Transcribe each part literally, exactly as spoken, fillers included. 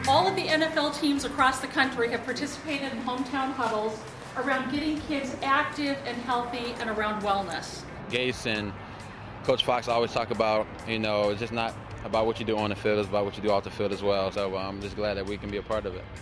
All of the N F L teams across the country have participated in hometown huddles around getting kids active and healthy and around wellness. Gase and Coach Fox always talk about, you know, it's just not about what you do on the field, it's about what you do off the field as well. So I'm just glad that we can be a part of it.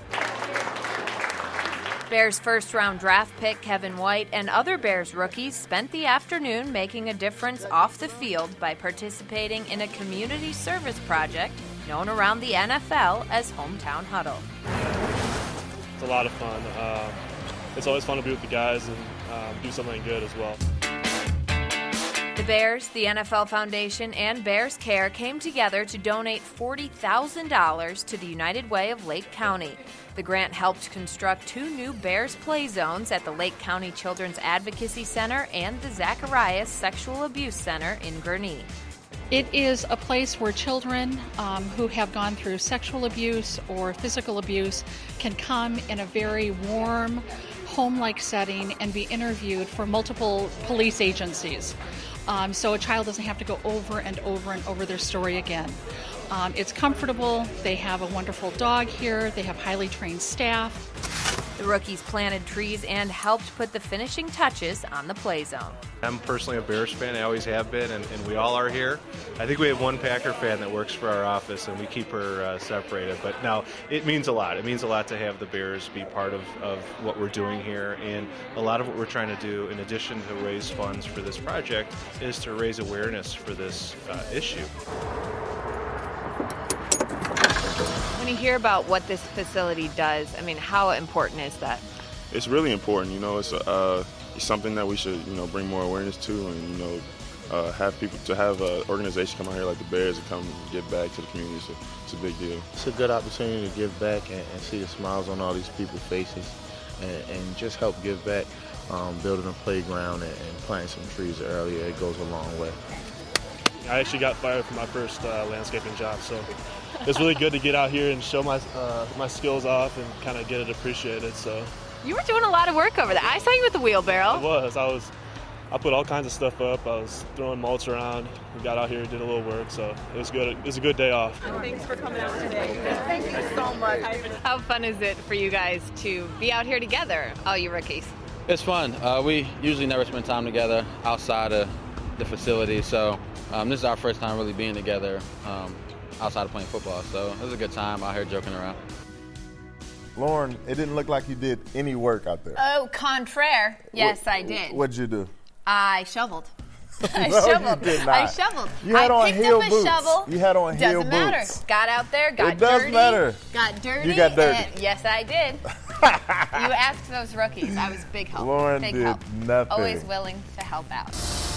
Bears first-round draft pick Kevin White and other Bears rookies spent the afternoon making a difference off the field by participating in a community service project known around the N F L as Hometown Huddle. It's a lot of fun. Uh, it's always fun to be with the guys and um, do something good as well. The Bears, the N F L Foundation, and Bears Care came together to donate forty thousand dollars to the United Way of Lake County. The grant helped construct two new Bears play zones at the Lake County Children's Advocacy Center and the Zacharias Sexual Abuse Center in Gurnee. It is a place where children um, who have gone through sexual abuse or physical abuse can come in a very warm, home-like setting and be interviewed for multiple police agencies. Um, so a child doesn't have to go over and over and over their story again. Um, it's comfortable. They have a wonderful dog here. They have highly trained staff. The rookies planted trees and helped put the finishing touches on the play zone. I'm personally a Bears fan. I always have been, and, and we all are here. I think we have one Packer fan that works for our office, and we keep her uh, separated. But now, it means a lot. It means a lot to have the Bears be part of, of what we're doing here. And a lot of what we're trying to do, in addition to raise funds for this project, is to raise awareness for this uh, issue. When you hear about what this facility does, I mean, how important is that? It's really important. You know, it's uh, it's something that we should, you know, bring more awareness to, and you know, uh, have people to have an organization come out here like the Bears and come give back to the community. It's a, it's a big deal. It's a good opportunity to give back and, and see the smiles on all these people's faces, and, and just help give back. Um, building a playground and, and planting some trees earlier, it goes a long way. I actually got fired from my first uh, landscaping job, so it's really good to get out here and show my uh, my skills off and kind of get it appreciated. So you were doing a lot of work over there. I saw you with the wheelbarrow. I was. I was. I put all kinds of stuff up. I was throwing mulch around. We got out here and did a little work, so it was good. It was a good day off. Thanks for coming out today. Thank you so much. How fun is it for you guys to be out here together, all you rookies? It's fun. Uh, we usually never spend time together outside of the facility, so um, this is our first time really being together um, outside of playing football. So it was a good time out here joking around. Lauren, it didn't look like you did any work out there. Oh, contraire. Yes, what, I did. What'd you do? I shoveled. I no, shoveled. You did not. I shoveled. You had I on picked heel up a boots. shovel. You had on heel Doesn't boots. matter. Got out there, got it does dirty. matter. Got dirty. You got dirty. And yes, I did. You asked those rookies. I was big help. Lauren big did help. nothing. Always willing to help out.